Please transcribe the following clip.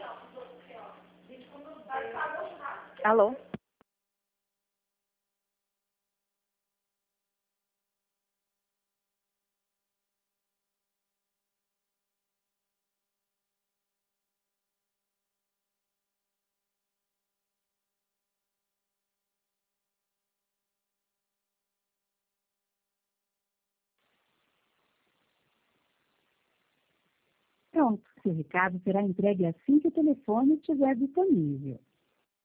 Alô? Pronto, seu recado será entregue assim que o telefone estiver disponível.